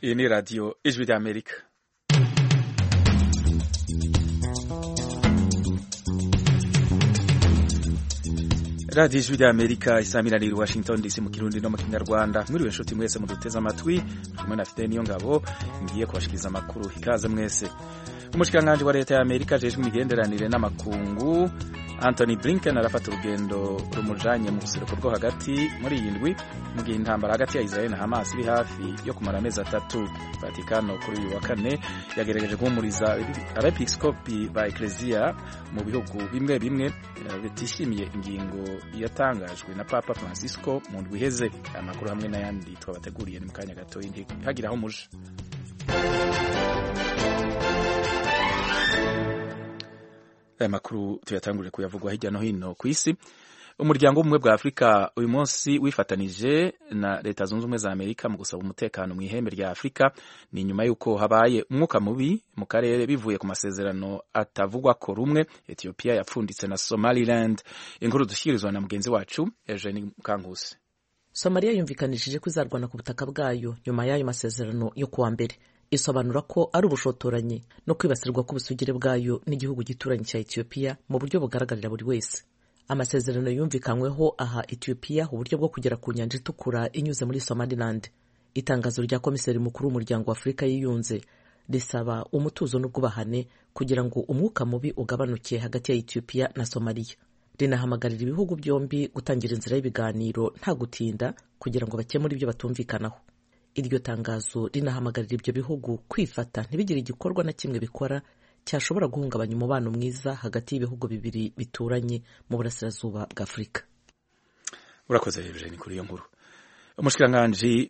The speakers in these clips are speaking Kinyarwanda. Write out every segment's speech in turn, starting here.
Iyi ni radiyo ijwi ry'Amerika. radiyo ijwi ry'Amerika isamiraniye i Washington DC mu Kirundi no mu Kinyarwanda. Mwiriwe nshuti mwese muduteze amatwi, kumwe na Fidel Niyongabo ngiye kubashikiriza amakuru. Ikaze mwese. Umushikiranganji wa leta ya Amerika ajejwe imigenderanire n'amakungu Anthony Blinken arafata urugendo rumujanye mu buseruko bwo hagati muri iyi ndwi mu gihe intambara hagati ya Israel na Hamas iri hafi yo kumara amezi 3. Vatikano kuri uyu wa kane yagerageje guhumuriza abepiskopi ba Ecclesia mu bihugu bimwe bimwe bitishimiye ingingo yatangajwe na Papa Francisco mu ndwi iheze. Amakuru hamwe n'ayandi twabateguriye ni mu kanya gato hagiraho muje. Aya makuru tuyatangurire kuyavugwa hirya no hino ku isi. Umuryango w'ubumwe bwa Afrika uyu munsi wifatanije na leta zunze ubumwe za Amerika mu gusaba umutekano mu ihembe rya Afrika, ni nyuma y'uko habaye umwuka mubi mu karere bivuye ku masezerano atavugwa ko rumwe Ethiopia yapfunditse na Somaliland. Inkuru dushikirizwa na mugenzi wacu Eugene Kankusi. Somalia yumvikanishije ko izarwana ku butaka bwayo nyuma y'ayo masezerano yo kuwa mbere. Isobanura ko ari ubushotoranyi no kwibasirwa k'ubusugire bwayo n'igihugu gituranye cya Ethiopia mu buryo bugaragarira buri wese. Amasezerano yumvikanyweho aha Ethiopia uburyo bwo kugera ku nyanja itukura inyuze muri Somaliland. Itangazo rya komiseri mukuru w'umuryango wa Afrika yiyunze risaba umutuzo n'ubwubahane kugira ngo umwuka mubi ugabanuke hagati ya Ethiopia na Somalia. Rinahamagarira ibihugu byombi gutangira inzira y'ibiganiro nta gutinda kugira ngo bakemure ibyo batumvikanaho. Iryo tangazo rinahamagarira ibyo bihugu kwifata ntibigire igikorwa na kimwe bikora cyashobora guhungabanya umubano mwiza hagati y'ibihugu bibiri bituranye mu burasirazuba bwa Afurika. Urakoze Eugene kuri iyo nkuru. Umushikiranganji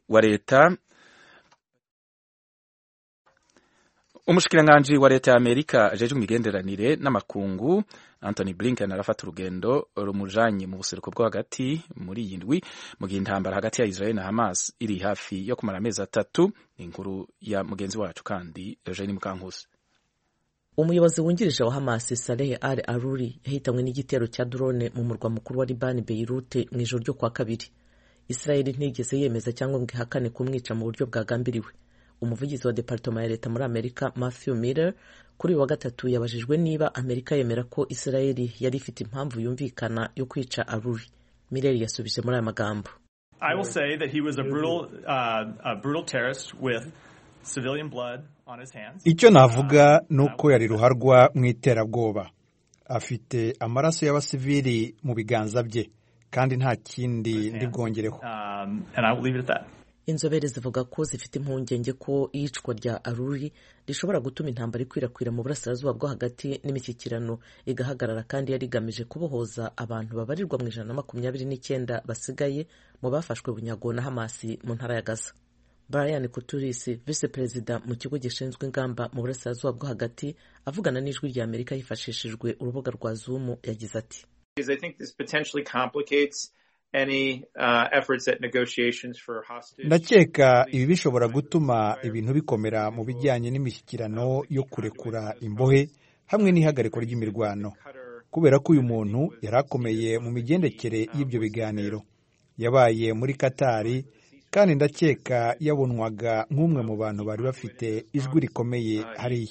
wa leta ya Amerika ajejwe imigenderanire n'amakungu Anthony Blinken arafata urugendo rumujanye mu buseruko bwo hagati muri iyi ndwi mu gihe intambara hagati ya Israel na Hamas iri hafi yo kumara amezi 3. Inkuru ya mugenzi wacu kandi Eugene Mukankusi. Umuyobozi wungirije wa Hamas Saleh al-Aruri yahitanywe n'igitero cya drone mu murwa mukuru wa Liban Beirut mu ijoro ryo kwa kabiri. Israel ntigeze yemeza cyangwa ngo ihakane kumwica mu buryo bwagambiriwe. Umuvugizi wa Departement ya leta muri Amerika Matthew Miller kuri wa gatatu yabajijwe niba Amerika yemera ko Israel yari ifite impamvu yumvikana yo kwica Aruri. Miller yasubije muri aya magambo: I will say that he was a brutal terrorist with civilian blood on his hands. Icyo navuga nuko yari ruharwa mu iterabwoba, afite amaraso y'abasivili mu biganza bye kandi nta kindi ndibwongereho. And I will leave it at that. Inzobere zivuga ko zifite impungenge ko iyicwa rya Aruri rishobora gutuma intambara ikwirakwira mu burasirazuba bwo hagati n'imishyikirano igahagarara, kandi yari igamije kubohoza abantu babarirwa mu 129 basigaye mu bafashwe bunyago na Hamas mu ntara ya Gaza. Brian Kuturis, vice perezida mu kigo gishinzwe ingamba mu burasirazuba bwo hagati, avugana n'ijwi rya Amerika hifashishijwe urubuga rwa Zoom, yagize ati: I think this potentially complicates any efforts at negotiations for hostage. Ndakeka ibi bishobora gutuma ibintu bikomera mu bijyanye n'imishyikirano yo kurekura imbohe hamwe n'ihagariko ry'imirwano, kubera ko uyu muntu yarakomeye mu migendekere y'ibyo biganiro. Yabaye muri Katari kandi ndakeka yabonwaga nk'umwe mu bantu bari bafite ijwi rikomeye hariya.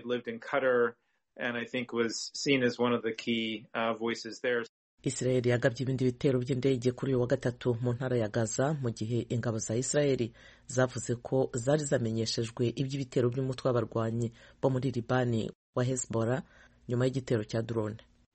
Israel yagabye ibindi bitero by'indege kuri uyu wa gatatu mu ntara ya Gaza mu gihe ingabo za Israel zavuze ko zari zamenyeshejwe iby'ibitero by'umutwe w'abarwanyi bo muri Libani wa Hezbollah nyuma y'igitero cya drone.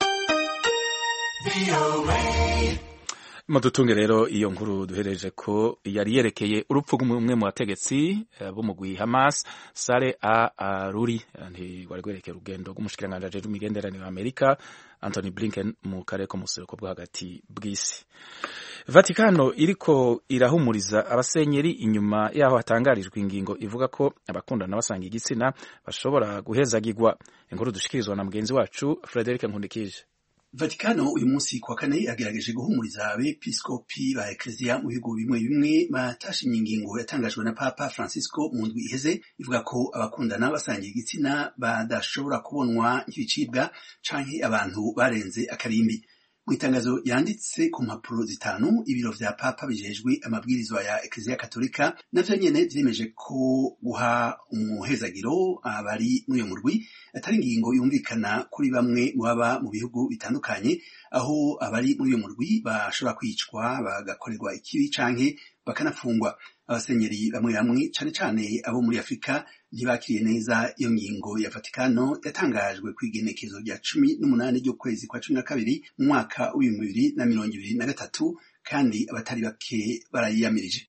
Mudutunge rero iyo nkuru duhereje ko yari yerekeye urupfu rw'umwe mu bategetsi b'umugwi Hamas Saleh al-Aruri, wari gwerekeye urugendo rw'umushikiranganji ajejwe imigenderanire wa Amerika Anthony Blinken mu karere ko mu buseruko bwo hagati bw'isi. Vatikano iriko irahumuriza abasenyeri inyuma yaho hatangarijwe ingingo ivuga ko abakundana basanga igitsina bashobora guhezagirwa. Inkuru dushikirizwa na mugenzi wacu Frederic Nkundikije. Vatikano uyu munsi kwa kane yagerageje guhumuriza abepiskopi ba Ecclesia mu bihugu bimwe bimwe batashimye ingingo yatangajwe na Papa Francisco mu ndwi iheze ivuga ko abakundana basangiye igitsina badashobora kubonwa nk'ibicibwa canke abantu barenze akarimbi. mu itangazo yanditse ku mpapuro zitanu ibiro vya papa bijejwe amabwirizwa ya Eklezia Katolika navyo nyene vyemeje ko guha umuhezagiro abari muri uyo murwi atari ingingo yumvikana kuri bamwe mu baba mu bihugu bitandukanye, aho abari muri uyo murwi bashobora kwicwa bagakorerwa ikibi canke bakanafungwa. Abasenyeri bamwe bamwe cane cane abo muri Afrika ntibakiriye neza iyo ngingo ya Vatikano yatangajwe kw'igenekezo rya 18 ry'ukwezi kwa 12 mu mwaka wa 2023, kandi abatari bake barayiyamirije.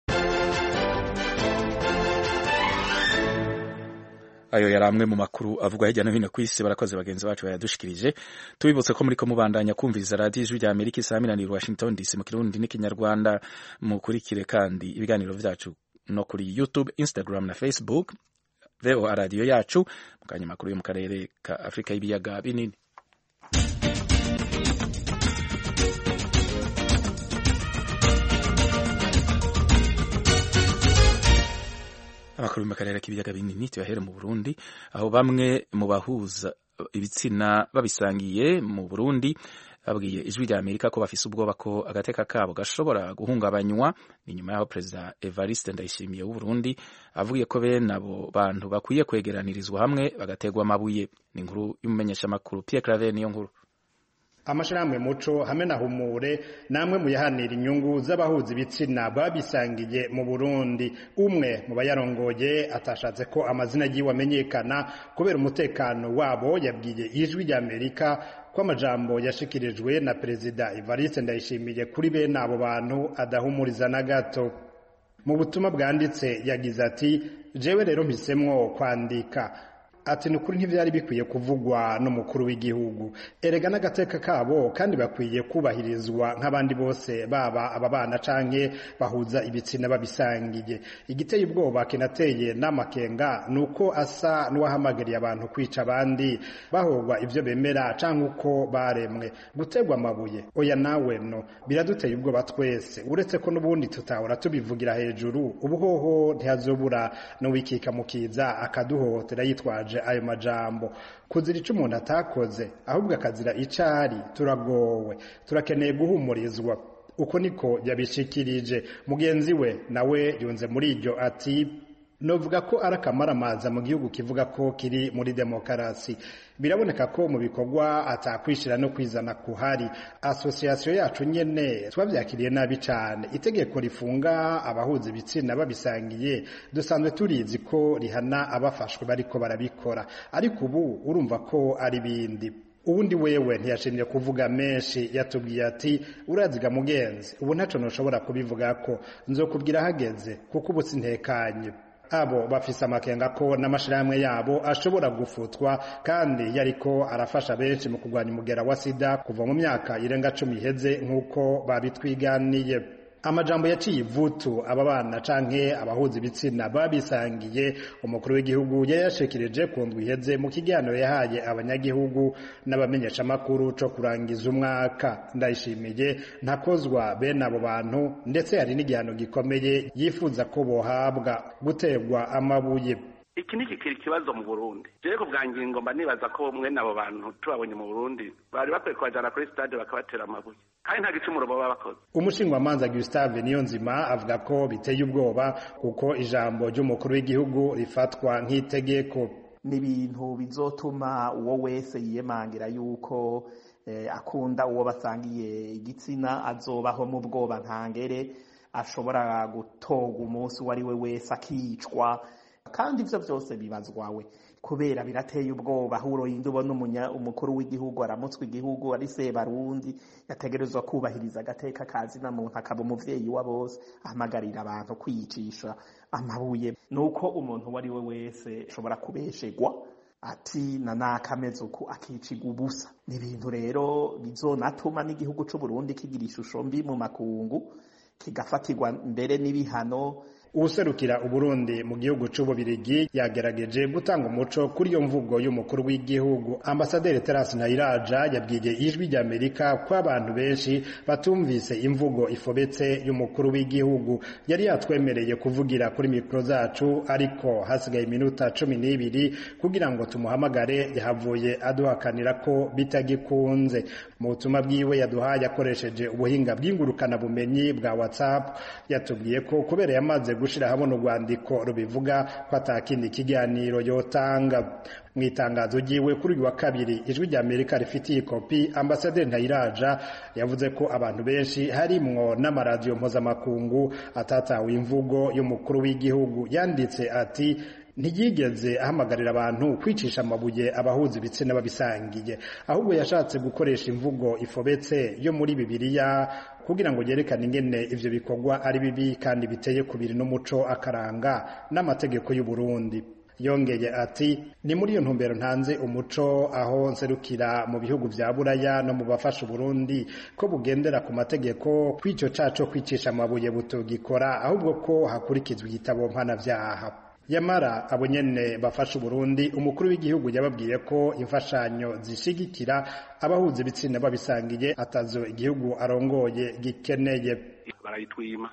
Ayo yari amwe mu makuru avugwa hirya no hino ku isi. Barakoze bagenzi bacu bayadushikirije. Tubibutse ko muriko mubandanya kumviriza radio Ijwi rya Amerika isaminanira Washington DC mu Kirundi n'ikinyarwanda. Mukurikire kandi ibiganiro vyacu no kuri YouTube, Instagram na Facebook, VOA radio yacu. Mukanya makuru yo mu karere ka Afrika y'ibiyaga binini. Amakuru mu karere k'ibiyaga binini tuyahere mu Burundi, aho bamwe mu bahuza ibitsina babisangiye mu Burundi babwiye Ijwi rya Amerika ko bafise ubwoba ko agateka kabo gashobora guhungabanywa. Ni nyuma y'aho Perezida Evariste Ndayishimiye w'u Burundi avuye ko bene abo bantu bakwiye kwegeranirizwa hamwe bagategwa amabuye. Ni inkuru y'umumenyeshamakuru Pierre Claver niyo nkuru. Amashirahamwe Muco hamwe na Humure namwe mu yahanira inyungu z'abahuza ibitsina babisangiye mu Burundi. Umwe mu bayarongoye atashatse ko amazina yiwe amenyekana kubera umutekano wabo, yabwiye Ijwi rya Amerika ko amajambo yashikirijwe na Perezida Evariste Ndayishimiye kuri bene abo bantu adahumuriza na gato. Mu butumwa bwanditse yagize ati, jewe rero mpisemwo kwandika. Ati nukuri ntivyari bikwiye kuvugwa n'umukuru w'igihugu. Erega n'agateka kabo kandi bakwiye kubahirizwa nk'abandi bose, baba ababana canke bahuza ibitsina babisangiye. Igiteye ubwoba kinateye n'amakenga nuko asa n'uwahamagariye abantu kwica abandi bahogwa ivyo bemera canke uko baremwe. Gutegwa amabuye oya nawe no biraduteye ubwoba twese, uretse ko n'ubundi tutahora tubivugira hejuru. Ubuhoho ntihazobura n'uwikika mukiza akaduhohotera yitwaje ayo majambo. Kuzira ico umuntu atakoze ahubwo akazira icari, turagowe, turakeneye guhumurizwa. Uko niko yabishikirije. Mugenzi we nawe yunze muri iryo ati, novuga ko arakamaramaza mu gihugu kivuga ko kiri muri demokarasi. Biraboneka ko mu bikorwa atakwishira no kwizana kuhari. Association yacu nyene twavyakiriye nabi cane. Itegeko rifunga abahuza ibitsina babisangiye dusanzwe turizi ko rihana abafashwe bariko barabikora, ariko ubu urumva ko ari bindi. Ubundi wewe ntiyashimye kuvuga menshi, yatubwiye ati, uraziga mugenzi, ubu ntaco noshobora kubivuga ko, nzokubwira hageze kuko ubu sintekanye. Abo bafise amakenga ko n'amashirahamwe yabo ashobora gufutwa, kandi yariko arafasha benshi mu kurwanya umugera wa sida kuva mu myaka irenga 10 iheze nk'uko babitwiganiye. Amajambo yaciye ivutu aba bana canke abahuza ibitsina babisangiye umukuru w'igihugu yayashikirije ku ndwi iheze mu kiganiro yahaye abanyagihugu n'abamenyesha makuru co kurangiza umwaka. Ndayishimiye ntakozwa bene abo bantu, ndetse hari n'igihano gikomeye yifuza ko bohabwa, gutegwa amabuye. Iki ni kikiri kibazo mu Burundi. Jewe kubwangira ngomba nibaza ko mwe nabo bantu tubabonye mu Burundi bari bakwiye kwajana kuri stade bakabatera amabuye, kandi nta gicumuro baba bakoze. Umushingwamanza Gustave Niyonzima avuga ko biteye ubwoba kuko ijambo ry'umukuru w'igihugu rifatwa nk'itegeko. Ni ibintu bizotuma uwo wese yiyemangira yuko akunda uwo basangiye igitsina azobaho mu bwoba ntangere, ashobora gutoga umunsi wari we wese akicwa, kandi ivyo vyose bibazwawe kubera birateye ubwoba. Huro yindi ubona umukuru w'igihugu aramutswe igihugu ari se Barundi yategerezwa kubahiriza agateka kazi na muntu, akaba umuvyeyi wa bose, ahamagarira abantu kwiyicisha amabuye. Nuko umuntu wari we wese ashobora kubeshegwa ati nanakameze uko akicigwa ubusa. Ni ibintu rero bizonatuma n'igihugu c'u Burundi kigira ishusho mbi mu makungu, kigafatirwa mbere n'ibihano uwuserukira Uburundi mu gihugu c'Ububirigi yagerageje gutanga umuco kuri iyo mvugo y'umukuru w'igihugu. Ambasaderi Terence Ntayiraja yabwiye Ijwi ry'Amerika ko abantu benshi batumvise imvugo ifobetse y'umukuru w'igihugu. Yari yatwemereye kuvugira kuri mikro zacu, ariko hasigaye iminota 12 kugira ngo tumuhamagare, yahavuye aduhakanira ko bitagikunze. Mu butumwa bwiwe yaduhaye akoresheje ubuhinga bw'ingurukana bumenyi bwa WhatsApp, yatubwiye ko kubera yamaze gushira habona urwandiko rubivuga ko atakindi kiganiro yotanga. Mu itangazo ryiwe kuri uyu wa kabiri Ijwi ry'Amerika rifitiye kopi, Ambasaderi Ntayiraja yavuze ko abantu benshi harimwo n'amaradiyo mpuzamakungu atatawe imvugo y'umukuru w'igihugu. Yanditse ati ntiyigeze ahamagarira abantu kwicisha amabuye abahuza ibitsina babisangiye, ahubwo yashatse gukoresha imvugo ifobetse yo muri Bibiliya kugira ngo yerekane ingene ivyo bikorwa ari bibi kandi biteye kubiri n'umuco akaranga n'amategeko y'u Burundi. Yongeye ati ni muri iyo ntumbero ntanze umuco aho nserukira mu bihugu vya Buraya no mu bafasha Burundi ko bugendera ku mategeko, kwico caco kwicisha amabuye butogikora, ahubwo ko hakurikizwa igitabo mpanavyaha. Yamara abo nyene bafasha Burundi, umukuru w'igihugu yababwiye ko imfashanyo zishigikira abahuza ibitsina babisangiye atazo igihugu arongoye gikeneye. Barayitwima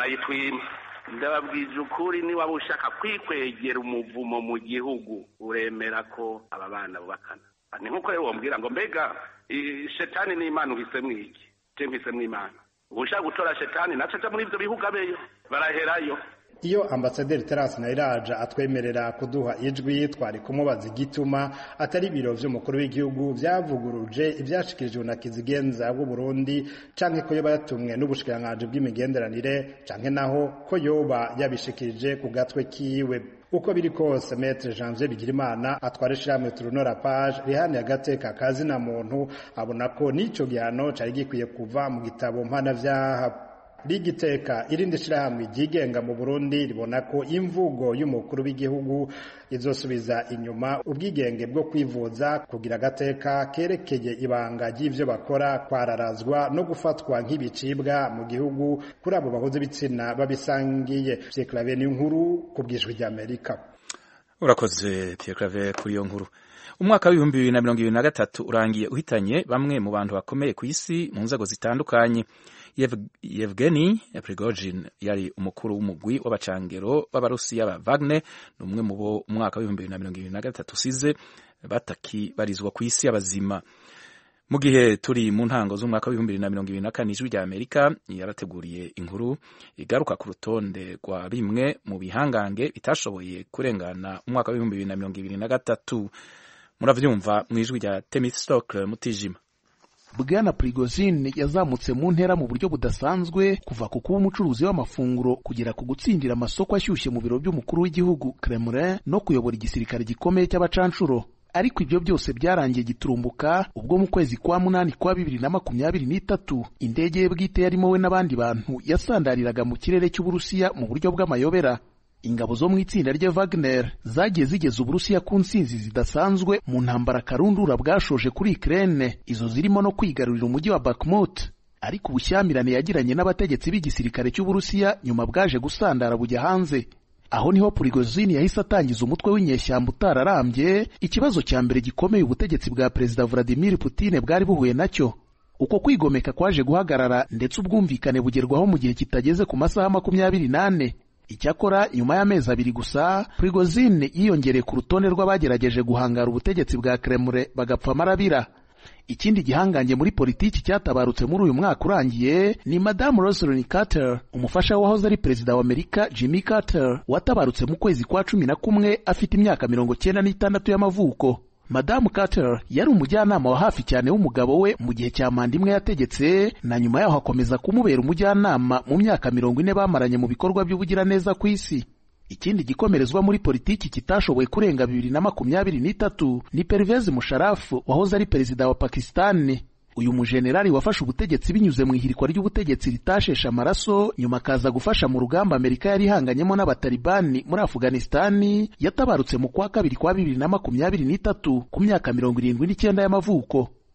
ndababwije ukuri, niba ushaka kwikwegera umuvumo mu gihugu uremera ko aba bana bubakana. Ni nkuko rero wombwira ngo mbega shetani n'Imana uhisemwo iki? Je mpisemwo Imana. Ushaka gutora shetani naco aja muri ivyo bihugu abeyo, baraherayo. Iyo Ambasaderi Terence Ntayiraja atwemerera kuduha ijwi, twari kumubaza igituma atari ibiro vy'umukuru w'igihugu vyavuguruje ivyashikirijwe na Kizigenza w'u Burundi, canke ko yoba yatumwe n'ubushikiranganji bw'imigenderanire, canke naho ko yoba yabishikirije ku gatwe kiwe. Uko biri kose, Maître Janvier Bigirimana atwara ishirahamwe Turunora Page rihani agateka kazina muntu abona ko n'ico gihano cari gikwiye kuva mu gitabo mpanavyaha. Rigiteka irindi shirahamwe ryigenga mu Burundi ribona ko imvugo y'umukuru w'igihugu izosubiza inyuma ubwigenge bwo kwivuza, kugira agateka kerekeye ibanga ry'ivyo bakora kwararazwa no gufatwa nk'ibicibwa mu gihugu kuri abo bahuza ibitsina babisangiye. Pierre Claver n'inkuru ku bw'Ijwi ry'Amerika. Urakoze Pierre Claver kuri iyo nkuru. Umwaka wa 2023 urangiye uhitanye bamwe mu bantu bakomeye ku isi mu nzego zitandukanye. Yevgeny Prigozhin yari umukuru w'umugwi w'abacangero b'Abarusiya ba Wagner, numwe mu bo umwaka wa 2023 usize batakibarizwa ku isi y'abazima. Mu gihe turi mu ntango z'umwaka wa 2024, Ijwi ry'Amerika yarateguriye inkuru igaruka ku rutonde rwa bimwe mu bihangange bitashoboye kurengana umwaka wa 2023. Muravyumva mu ijwi rya Temistokle Mutijima. Bwana Prigozhin yazamutse mu ntera mu buryo budasanzwe, kuva ku kuba umucuruzi w'amafunguro kugera ku gutsindira amasoko ashyushye mu biro by'umukuru w'igihugu Kremlin no kuyobora igisirikare gikomeye cy'abacanshuro. Ariko ibyo byose byarangiye giturumbuka ubwo mu kwezi kwa munani kwa 2023 indege ye bwite yarimo we n'abandi bantu yasandariraga mu kirere cy'Uburusiya mu buryo bw'amayobera. Ingabo zo mu itsinda rya Wagner zagiye zigeza Uburusiya ku nsinzi zidasanzwe mu ntambara karundura bwashoje kuri Ukraine, izo zirimo no kwigarurira umujyi wa Bakhmut. Ariko ubushyamirane yagiranye n'abategetsi b'igisirikare cy'Uburusiya nyuma bwaje gusandara bujya hanze. Aho niho Prigozhin yahise atangiza umutwe w'inyeshyamba utararambye, ikibazo cya mbere gikomeye ubutegetsi bwa Perezida Vladimir Putin bwari buhuye nacyo. Uko kwigomeka kwaje guhagarara ndetse ubwumvikane bugerwaho mu gihe kitageze ku masaha 24. Icyakora nyuma y'amezi 2 gusa, Prigozhin yiyongereye ku rutonde rw'abagerageje guhangara ubutegetsi bwa Kremlin bagapfa amarabira. Ikindi gihangange muri politiki cyatabarutse muri uyu mwaka urangiye ni Madame Rosalynn Carter, umufasha wahoze ari perezida wa Amerika Jimmy Carter, watabarutse mu kwezi kwa 11 afite imyaka 96 y'amavuko. Madame Carter yari umujyanama wa hafi cyane w'umugabo we mu gihe cya manda imwe yategetse, na nyuma yaho akomeza kumubera umujyanama mu myaka 40 bamaranye mu bikorwa by'ubugiraneza ku isi. Ikindi gikomerezwa muri politiki kitashoboye kurenga 2023 ni Pervez Musharraf, wahoze ari perezida wa Pakistan. Uyu mujenerali wafashe ubutegetsi binyuze mu ihirikwa ry'ubutegetsi ritashesha amaraso, nyuma kaza gufasha mu rugamba Amerika yari ihanganyemo n'abatalibani muri Afghanistan, yatabarutse mu kwa 2 kwa 2023 ku myaka 79 y'amavuko.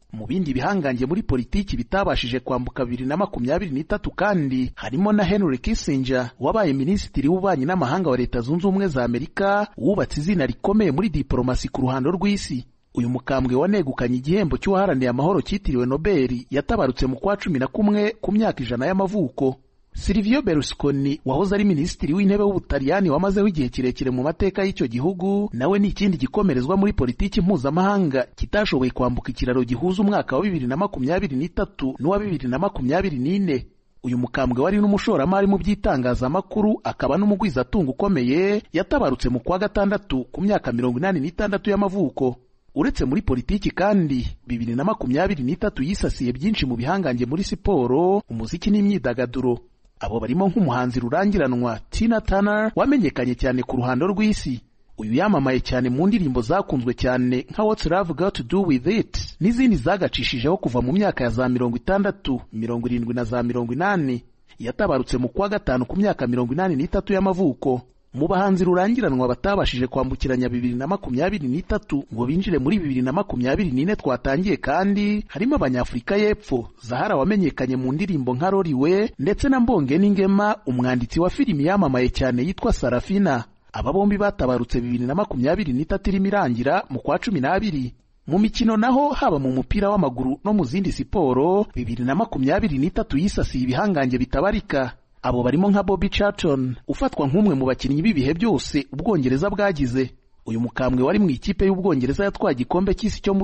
Mu bindi bihangange muri politiki bitabashije kwambuka 2023 kandi harimo na Henry Kissinger wabaye minisitiri w'ububanyi n'amahanga wa Leta Zunze Ubumwe za Amerika, wubatse izina rikomeye muri diplomasi ku ruhando rw'isi. Uyu mukambwe wanegukanye igihembo cy'uwaharaniye amahoro cyitiriwe Nobel yatabarutse mu kwa 11 ku myaka 100 y'amavuko. Silvio Berlusconi wahoze ari minisitiri w'intebe w'Ubutaliyani wamazeho igihe kirekire mu mateka y'icyo gihugu, nawe ni ikindi gikomerezwa muri politiki mpuzamahanga kitashoboye kwambuka ikiraro gihuza umwaka wa 2023 n'uwa 2024. Uyu mukambwe wari n'umushoramari mu by'itangazamakuru akaba n'umugwizatunga ukomeye yatabarutse mu kwa 6 ku myaka 86 y'amavuko. Uretse muri politiki kandi 2023 yisasiye byinshi mu bihangange muri siporo, umuziki n'imyidagaduro. Abo barimo nk'umuhanzi rurangiranwa Tina Turner wamenyekanye cyane ku ruhando rw'isi. Uyu yamamaye cyane mu ndirimbo zakunzwe cyane nka What's Love Got to Do With It n'izindi zagacishijeho kuva mu myaka ya za 60, 70 na za 80. Yatabarutse mu kwa 5 ku myaka 83 y'amavuko. Mu bahanzi rurangiranwa batabashije kwambukiranya 2023 ngo binjire muri 2024 twatangiye kandi harimo Abanyafurika y'Epfo, Zahara wamenyekanye mu ndirimbo nka Roriwe, ndetse na Mbonge N'Ingema, umwanditsi wa filimi yamamaye cyane yitwa Sarafina. Aba bombi batabarutse 2023 irimo irangira mu kwa 12. Mu mikino naho haba mu mupira w'amaguru no mu zindi siporo 2023 yisasiye ibihangange bitabarika. Abo barimo nka Bobby Charlton ufatwa nk'umwe mu bakinnyi b'ibihe byose Ubwongereza bwagize. Uyu mukambwe wari mu ikipe y'Ubwongereza yatwaye igikombe cy'isi cyo mu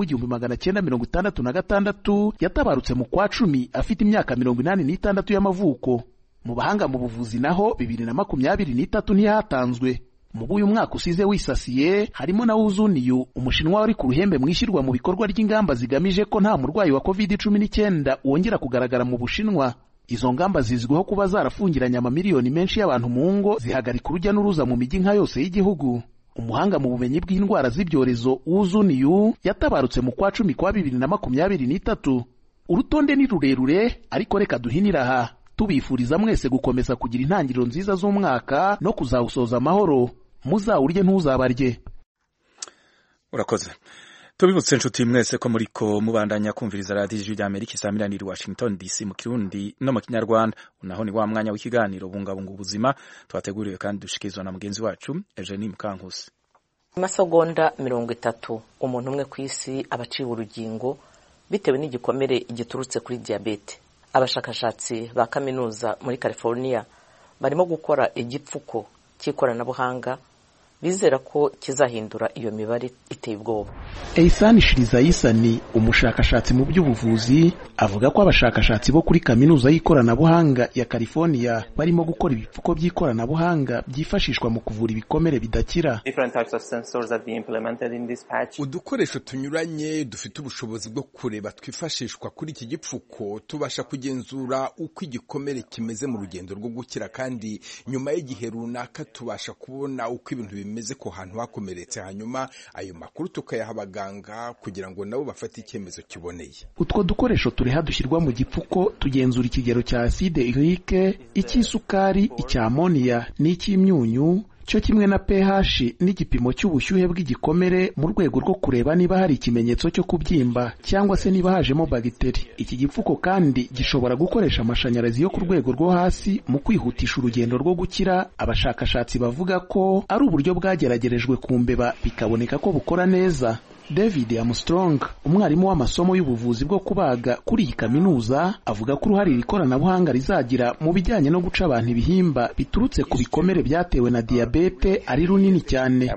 1966 yatabarutse mu kwa 10 afite imyaka 86 y'amavuko. Mu bahanga mu buvuzi naho 2023 ntiyatanzwe. Mu uyu mwaka usize wisasiye harimo na Uzuniyu, umushinwa wari ku ruhembe mwishyirwa mu bikorwa ry'ingamba zigamije ko nta murwayi wa COVID-19 wongera kugaragara mu Bushinwa. Izo ngamba zizwiho kuba zarafungiranye amamiliyoni menshi y'abantu mu ngo, zihagarika urujya n'uruza mu mijyi nka yose y'igihugu. Umuhanga mu bumenyi bw'indwara z'ibyorezo Uzuniyu yatabarutse mu kwa 10 kwa 2023. Urutonde ni rurerure ariko reka duhinira aha, tubifuriza mwese gukomeza kugira intangiriro nziza z'umwaka no kuzawusoza amahoro. Muzawurye ntuzabarye. Urakoze. Tubibutse nshuti mwese ko muriko mubandanya kumviriza Radio Ijwi ry'Amerika isamirani Washington DC mu Kirundi no mu Kinyarwanda. Unaho ni wa mwanya w'ikiganiro bungabunga ubuzima twateguriwe kandi dushikizwa na mugenzi wacu Eugenie Mukankusi. Amasegonda 30 umuntu umwe ku isi abaciye urugingo bitewe n'igikomere giturutse kuri diabete. Abashakashatsi ba kaminuza muri California barimo gukora igipfuko cy'ikoranabuhanga bizera ko kizahindura iyo mibare iteye ubwoba. Eisani Shirizayisani, umushakashatsi mu by'ubuvuzi, avuga ko abashakashatsi bo kuri kaminuza y'ikoranabuhanga ya California barimo gukora ibipfuko by'ikoranabuhanga byifashishwa mu kuvura ibikomere bidakira. Udukoresho tunyuranye dufite ubushobozi bwo kureba twifashishwa kuri iki gipfuko tubasha kugenzura uko igikomere kimeze mu rugendo rwo gukira, kandi nyuma y'igihe runaka tubasha kubona uko ibintu bimeze ko hantu hakomeretse, hanyuma ayo makuru tukayaha abaganga kugira ngo nabo bafate icyemezo kiboneye. Utwo dukoresho tureha dushyirwa mu gipfuko tugenzura ikigero cya acide urique, icy'isukari, icy'amoniya n'icy'imyunyu, cyo kimwe na pH n'igipimo cy'ubushyuhe bw'igikomere mu rwego rwo kureba niba hari ikimenyetso cyo kubyimba cyangwa se niba hajemo bagiteri. Iki gipfuko kandi gishobora gukoresha amashanyarazi yo ku rwego rwo hasi mu kwihutisha urugendo rwo gukira. Abashakashatsi bavuga ko ari uburyo bwageragerejwe ku mbeba bikaboneka ko bukora neza. David Armstrong, umwarimu w'amasomo y'ubuvuzi bwo kubaga kuri iyi kaminuza, avuga ko uruhare ikoranabuhanga rizagira mu bijyanye no guca abantu ibihimba biturutse ku bikomere byatewe na diabete ari runini cyane.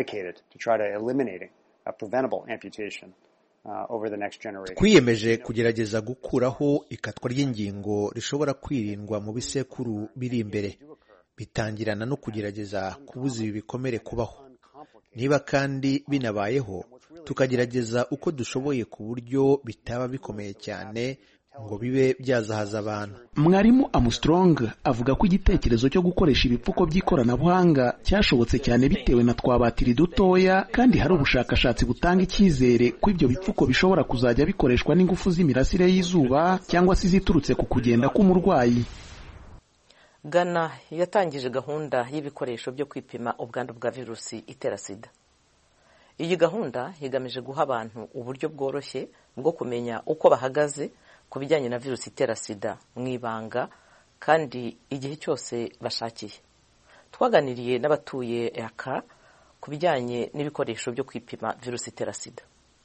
Twiyemeje kugerageza gukuraho ikatwa ry'ingingo rishobora kwirindwa mu bisekuru biri imbere. Bitangirana no kugerageza kubuza ibi bikomere kubaho. Niba kandi binabayeho, tukagerageza uko dushoboye ku buryo bitaba bikomeye cyane ngo bibe byazahaza abantu. Mwarimu Armstrong avuga ko igitekerezo cyo gukoresha ibipfuko by'ikoranabuhanga cyashobotse cyane bitewe na twabatiri dutoya, kandi hari ubushakashatsi butanga icyizere ko ibyo bipfuko bishobora kuzajya bikoreshwa n'ingufu z'imirasire y'izuba cyangwa se ziturutse ku kugenda k'umurwayi. Ghana yatangije gahunda y'ibikoresho byo kwipima ubwandu bwa virusi itera sida. Iyi gahunda igamije guha abantu uburyo bworoshye bwo kumenya uko bahagaze ku bijyanye na virusi itera sida mu ibanga kandi igihe cyose bashakiye. Twaganiriye n'abatuye Yaka ku bijyanye n'ibikoresho byo kwipima virusi itera sida.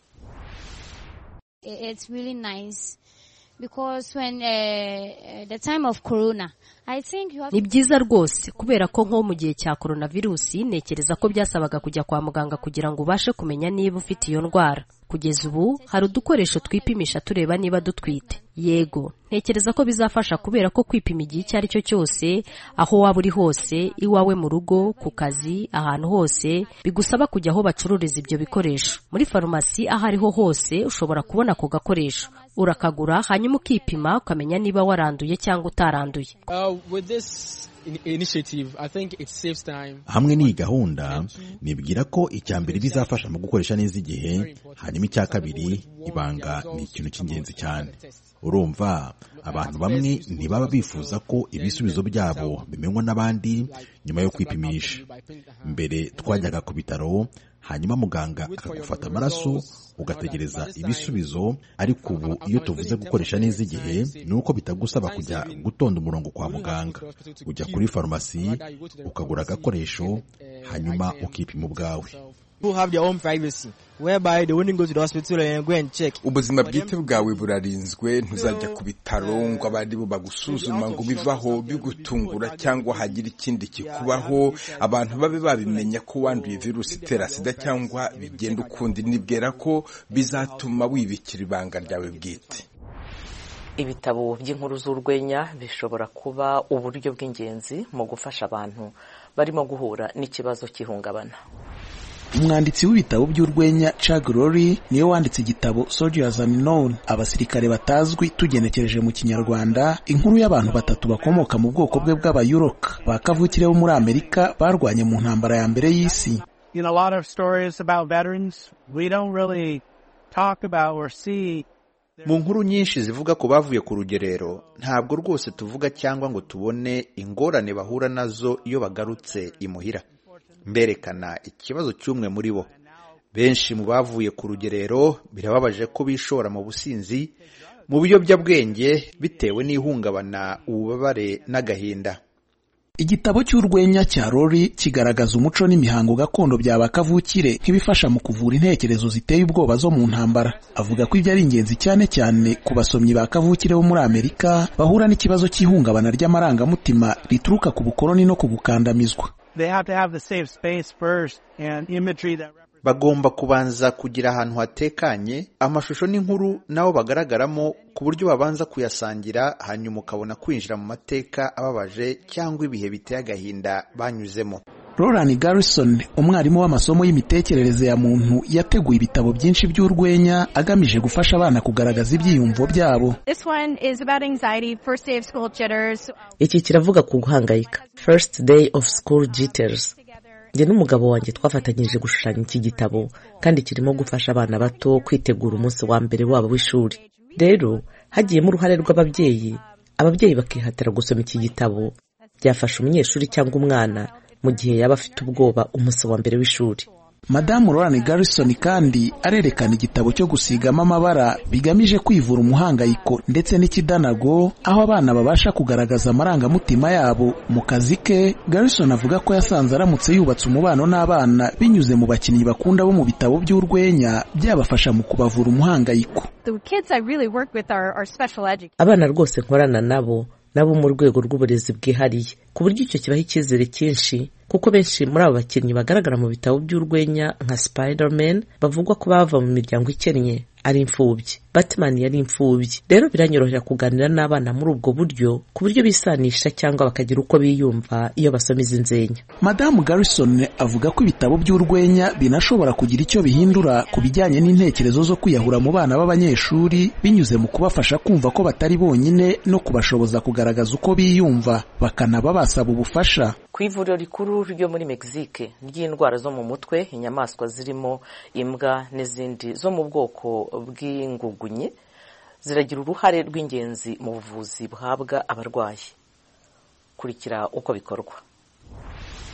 It's really nice because when the time of corona I think you have. Ni byiza rwose kubera ko nko mu gihe cya coronavirus nekereza ko byasabaga kujya kwa muganga kugira ngo ubashe kumenya niba ufite iyo ndwara. Kugeza ubu hari udukoresho twipimisha tureba niba dutwite. Yego, ntekereza ko bizafasha kubera ko kwipima igihe icyo ari cyo cyose, aho waba uri hose, iwawe mu rugo, ku kazi, ahantu hose, bigusaba kujya aho bacururiza ibyo bikoresho. Muri farumasi aho ariho hose ushobora kubona ako gakoresho. Urakagura hanyuma ukipima ukamenya niba waranduye cyangwa utaranduye. Hamwe n'iyi gahunda nibwira ko icya mbere bizafasha mu gukoresha neza igihe, hanyuma icya kabiri ibanga ni ikintu cy'ingenzi cyane. Urumva abantu bamwe ntibaba bifuza ko ibisubizo byabo bimenywa n'abandi nyuma yo kwipimisha. Mbere twajyaga ku bitaro hanyuma muganga akagufata amaraso ugategereza ibisubizo, ariko ubu iyo tuvuze gukoresha neza igihe ni uko bitagusaba kujya gutonda umurongo kwa muganga. Ujya kuri farumasi ukagura agakoresho hanyuma ukipima ubwawe. Ubuzima bwite bwawe burarinzwe, ntuzajya ku bitaro ngo abandi bo bagusuzuma ngo bivaho bigutungura cyangwa hagira ikindi kikubaho. Abantu babe babimenya ko wanduye virusi itera sida cyangwa bigenda ukundi. Nibwira ko bizatuma wibikira ibanga ryawe bwite. Ibitabo by'inkuru z'urwenya bishobora kuba uburyo bw'ingenzi mu gufasha abantu barimo guhura n'ikibazo cy'ihungabana. Umwanditsi w'ibitabo by'urwenya Chuck Lorre niwe wanditse igitabo Soldiers Unknown, abasirikare batazwi, tugenekereje mu Kinyarwanda, inkuru y'abantu batatu bakomoka mu bwoko bwe bw'abayuroka bakavukire bo muri Amerika barwanye mu ntambara ya mbere y'isi. You know, a lot of stories about veterans we don't really talk about or see. Mu nkuru nyinshi zivuga ko bavuye ku rugerero, ntabwo rwose tuvuga cyangwa ngo tubone ingorane bahura nazo iyo bagarutse imuhira. Mberekana ikibazo cy'umwe muri bo. Benshi mu bavuye ku rugerero birababaje ko bishora mu businzi, mu biyobyabwenge bitewe n'ihungabana, ububabare n'agahinda. Igitabo cy'urwenya cya Lorre kigaragaza umuco n'imihango gakondo by'abakavukire nk'ibifasha mu kuvura intekerezo ziteye ubwoba zo mu ntambara. Avuga ko ibyo ari ingenzi cyane cyane ku basomyi bakavukire bo muri Amerika bahura n'ikibazo cy'ihungabana ry'amarangamutima rituruka ku bukoloni no ku gukandamizwa. Bagomba kubanza kugira ahantu hatekanye, amashusho n'inkuru nabo bagaragaramo ku buryo babanza kuyasangira, hanyuma ukabona kwinjira mu mateka ababaje cyangwa ibihe biteye agahinda banyuzemo. Roland Garrison, umwarimu w'amasomo y'imitekerereze ya muntu, yateguye ibitabo byinshi by'urwenya agamije gufasha abana kugaragaza ibyiyumvo byabo. Iki kiravuga ku guhangayika, First Day of School Jitters. Njye n'umugabo wanjye twafatanyije gushushanya iki gitabo, kandi kirimo gufasha abana bato kwitegura umunsi wa mbere wabo w'ishuri. Rero hagiyemo uruhare rw'ababyeyi, ababyeyi bakihatira gusoma iki gitabo, byafasha umunyeshuri cyangwa umwana mu gihe yaba afite ubwoba umunsi wa mbere w'ishuri. Madamu Roland Garrison kandi arerekana igitabo cyo gusigamo amabara bigamije kwivura umuhangayiko ndetse n'ikidanago, aho abana babasha kugaragaza amarangamutima yabo. Mu kazi ke, Garrison avuga ko yasanze aramutse yubatse umubano n'abana binyuze mu bakinnyi bakunda bo mu bitabo by'urwenya, byabafasha mu kubavura umuhangayiko. Abana rwose nkorana nabo mu rwego rw'uburezi bwihariye, ku buryo icyo kibaha icyizere cyinshi, kuko benshi muri abo bakinnyi bagaragara mu bitabo by'urwenya nka Spider-Man bavugwa ko bava mu miryango ikennye, ari imfubyi. Batman yari imfubyi. Rero biranyorohera kuganira n'abana muri ubwo buryo, ku buryo bisanisha cyangwa bakagira uko biyumva iyo basoma izi nzenya. Madamu Garrison avuga ko ibitabo by'urwenya binashobora kugira icyo bihindura ku bijyanye n'intekerezo zo kwiyahura mu bana b'abanyeshuri, binyuze mu kubafasha kumva ko batari bonyine no kubashoboza kugaragaza uko biyumva, bakanaba basaba ubufasha. Ku ivuriro rikuru ryo muri Mexique ry'indwara zo mu mutwe, inyamaswa zirimo imbwa n'izindi zo mu bwoko bw'ingugunye ziragira uruhare rw'ingenzi mu buvuzi buhabwa abarwayi. Kurikira uko bikorwa.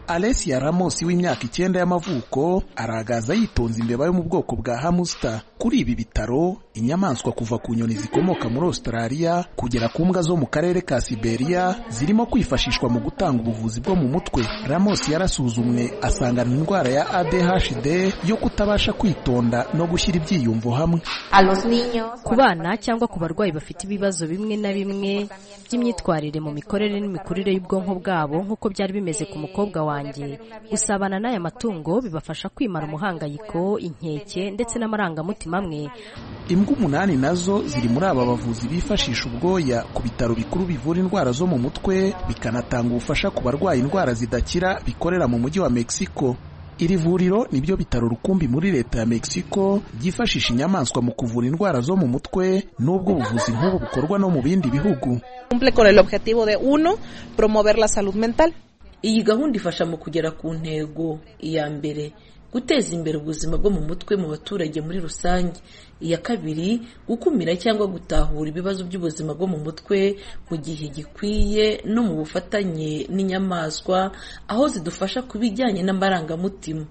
Alessia Ramos w'imyaka 9 y'amavuko aragaza yitonze imbeba yo mu bwoko bwa hamster. Kuri ibi bitaro inyamaswa kuva ku nyoni zikomoka muri Australia kugera ku mbwa zo mu karere ka Siberia zirimo kwifashishwa mu gutanga ubuvuzi bwo mu mutwe. Ramos yarasuzumwe asangana indwara ya ADHD yo kutabasha kwitonda no gushyira ibyiyumvo hamwe. Ku bana cyangwa ku barwayi bafite ibibazo bimwe na bimwe by'imyitwarire mu mikorere n'imikurire y'ubwonko bwabo nk'uko byari bimeze ku mukobwa wanjye, gusabana n'aya matungo bibafasha kwimara umuhangayiko, inkeke ndetse n'amarangamutima amwe. Imbwa 8 nazo ziri muri aba bavuzi bifashisha ubwoya ku bitaro bikuru bivura indwara zo mu mutwe bikanatanga ubufasha ku barwayi indwara zidakira bikorera mu mujyi wa Mexico. Iri vuriro nibyo bitaro rukumbi muri leta ya Mexico byifashisha inyamaswa mu kuvura indwara zo mu mutwe, nubwo ubuvuzi nk'ubu bukorwa no mu bindi bihugu. Cumple con el objetivo de 1 promover la salud mental. Iyi gahunda ifasha mu kugera ku ntego iya mbere, guteza imbere ubuzima bwo mu mutwe mu baturage muri rusange. Iya kabiri, gukumira cyangwa gutahura ibibazo by'ubuzima bwo mu mutwe mu gihe gikwiye no mu bufatanye n'inyamaswa aho zidufasha kubijyanye n'amarangamutima.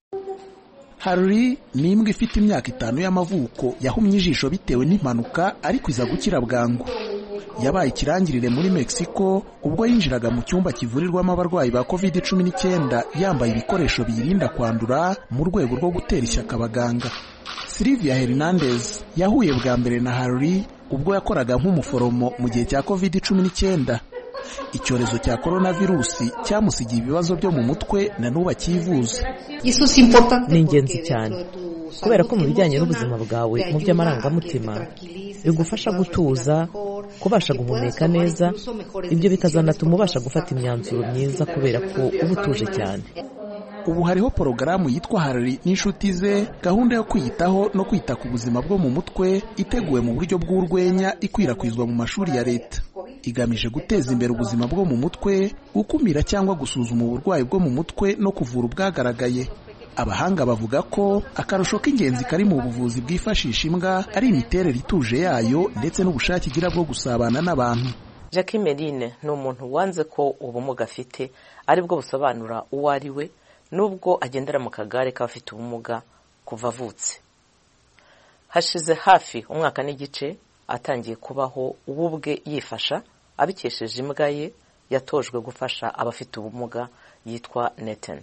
Harry ni imbwa ifite imyaka 5 y'amavuko yahumye ijisho bitewe n'impanuka ariko iza gukira bwangu. Yabaye ikirangirire muri Mexico ubwo yinjiraga mu cyumba kivurirwamo abarwayi ba COVID-19 yambaye ibikoresho biyirinda kwandura mu rwego rwo gutera ishyaka abaganga. Silvia Hernandez yahuye bwa mbere na Harry ubwo yakoraga nk'umuforomo mu gihe cya COVID-19. Icyorezo cya coronavirusi cyamusigiye ibibazo byo mu mutwe na n'ubu akivuza. Ni ingenzi cyane kubera ko mu bijyanye n'ubuzima bwawe mu by'amarangamutima bigufasha gutuza, kubasha guhumeka neza, ibyo bikazanatuma ubasha gufata imyanzuro myiza kubera ko uba utuje cyane. Ubu hariho porogaramu yitwa Harry n'inshuti ze, gahunda yo kwiyitaho no kwita ku buzima bwo mu mutwe iteguwe mu buryo bw'urwenya ikwirakwizwa mu mashuri ya leta. Igamije guteza imbere ubuzima bwo mu mutwe, gukumira cyangwa gusuzuma uburwayi bwo mu mutwe no kuvura ubwagaragaye. Abahanga bavuga ko akarusho k'ingenzi kari mu buvuzi bwifashisha imbwa ari imiterere ituje yayo ndetse n'ubushake igira bwo gusabana n'abantu. Jackie Merine ni umuntu wanze ko ubumuga afite aribwo busobanura uwo ari we, nubwo agendera mu kagare k'abafite ubumuga kuva avutse. Hashize hafi umwaka n'igice atangiye kubaho ubwe yifasha abikesheje imbwa ye yatojwe gufasha abafite ubumuga yitwa Nathan.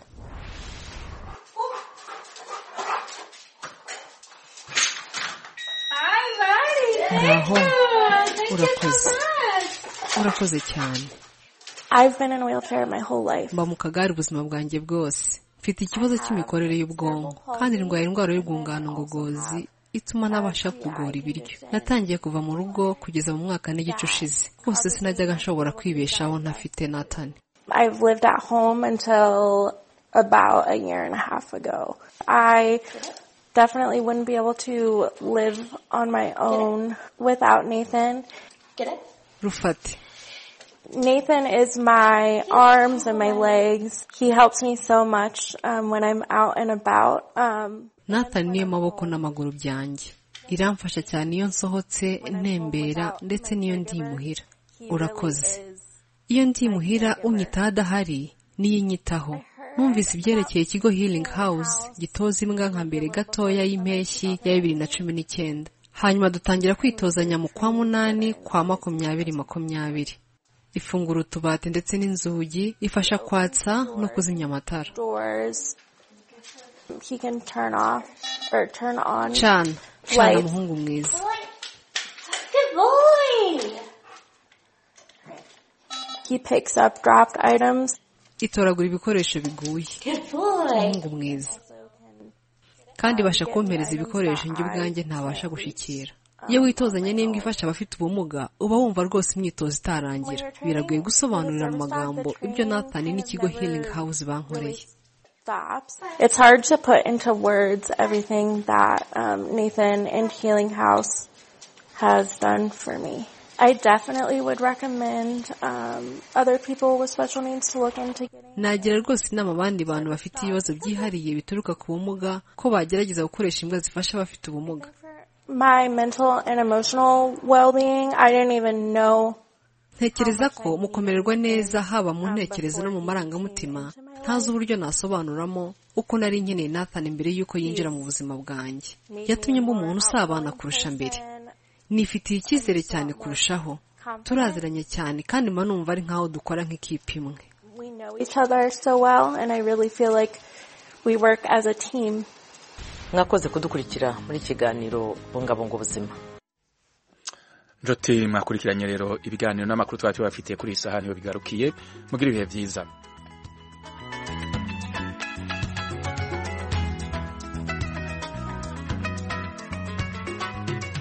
Aho urakoze cyane. I've been in a wheelchair my whole life. Mba mu kagare ubuzima bwanjye bwose. Mfite ikibazo cy'imikorere y'ubwonko kandi ndwaye indwara y'urwungano ngogozi ituma nabasha kugora ibiryo. Natangiye kuva mu rugo kugeza mu mwaka n'igice ushize. Hose sinajyaga nshobora kwibeshaho ntafite Nathan. I've lived at home until about a year and a half ago. I definitely wouldn't be able to live on my own without Nathan. Get it? Rufati. Nathan is my arms and my legs. He helps me so much when I'm out and about. Nathan niyo maboko n'amaguru byanjye. Iramfasha cyane iyo nsohotse ntembera ndetse niyo ndi muhira. Urakoze. Iyo ndi muhira unyitaho adahari niyo nyitaho. Numvise ibyerekeye ikigo Healing House gitoza imbwa nka mbere gatoya y'impeshyi ya 2019. Hanyuma dutangira kwitozanya mu kwa 8 kwa 2020. Ifungura utubati ndetse n'inzugi, ifasha kwatsa no kuzimya amatara. He can turn off or turn on. Chan muhungu mwiza. Good boy. He picks up dropped items. Itoragura ibikoresho biguye. Muhungu mwiza. Kandi basha kumpereza ibikoresho njye ubwanjye ntabasha gushikira. Iyo witozanye n'imbwa ifasha abafite ubumuga uba wumva rwose imyitozo itarangira. Biragoye gusobanurira mu magambo ibyo Nathan n'ikigo Healing House bankoreye. It's hard to put into words everything that Nathan and Healing House has done for me. I definitely would recommend other people with special needs to look into getting. Nagira rwose inama abandi bantu bafite ibibazo byihariye bituruka ku bumuga ko bagerageza gukoresha imbwa zifasha abafite ubumuga. My mental and emotional well-being, I didn't even know ntekereza ko mukomererwa neza haba mu ntekerezo no mu marangamutima ntazi uburyo nasobanuramo uko nari nkeneye Nathan mbere y'uko yinjira mu buzima bwanjye. Yatumye mba umuntu usabana kurusha mbere, nifitiye icyizere cyane kurushaho, turaziranye cyane kandi mba numva ari nk'aho dukora nk'ikipe imwe. Mwakoze kudukurikira muri kiganiro bungabunga ubuzima. Jote mwakurikiranye rero ibiganiro n'amakuru twari tubafitiye kuri iyi sahani yo bigarukiye mugira ibihe byiza.